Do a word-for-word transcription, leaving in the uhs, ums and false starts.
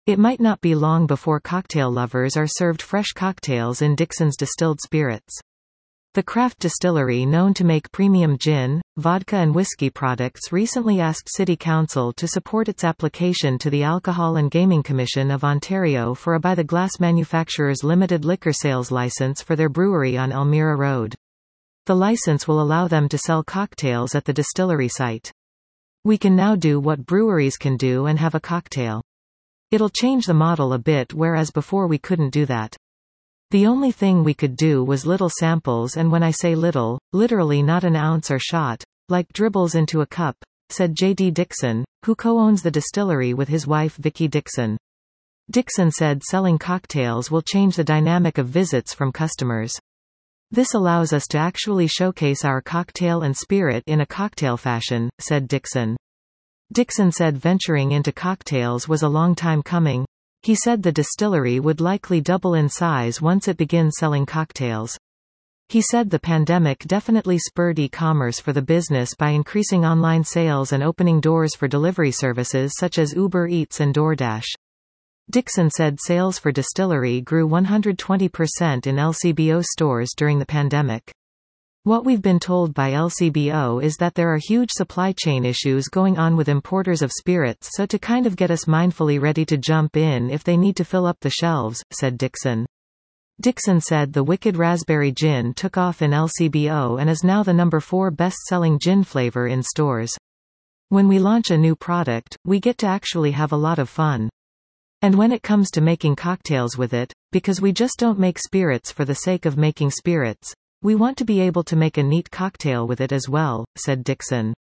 It might not be long before cocktail lovers are served fresh cocktails in Dixon's distilled spirits. The craft distillery known to make premium gin, vodka and whiskey products recently asked City Council to support its application to the Alcohol and Gaming Commission of Ontario for a By the Glass Manufacturers Limited liquor sales license for their brewery on Elmira Road. The license will allow them to sell cocktails at the distillery site. We can now do what breweries can do and have a cocktail. It'll change the model a bit, whereas before we couldn't do that. The only thing we could do was little samples, and when I say little, literally not an ounce or shot, like dribbles into a cup, said J D Dixon, who co-owns the distillery with his wife Vicky Dixon. Dixon said selling cocktails will change the dynamic of visits from customers. This allows us to actually showcase our cocktail and spirit in a cocktail fashion, said Dixon. Dixon said venturing into cocktails was a long time coming. He said the distillery would likely double in size once it begins selling cocktails. He said the pandemic definitely spurred e-commerce for the business by increasing online sales and opening doors for delivery services such as Uber Eats and DoorDash. Dixon said sales for distillery grew one hundred twenty percent in L C B O stores during the pandemic. What we've been told by L C B O is that there are huge supply chain issues going on with importers of spirits, so to kind of get us mindfully ready to jump in if they need to fill up the shelves, said Dixon. Dixon said the Wicked Raspberry Gin took off in L C B O and is now the number four best-selling gin flavor in stores. When we launch a new product, we get to actually have a lot of fun. And when it comes to making cocktails with it, because we just don't make spirits for the sake of making spirits, we want to be able to make a neat cocktail with it as well, said Dixon.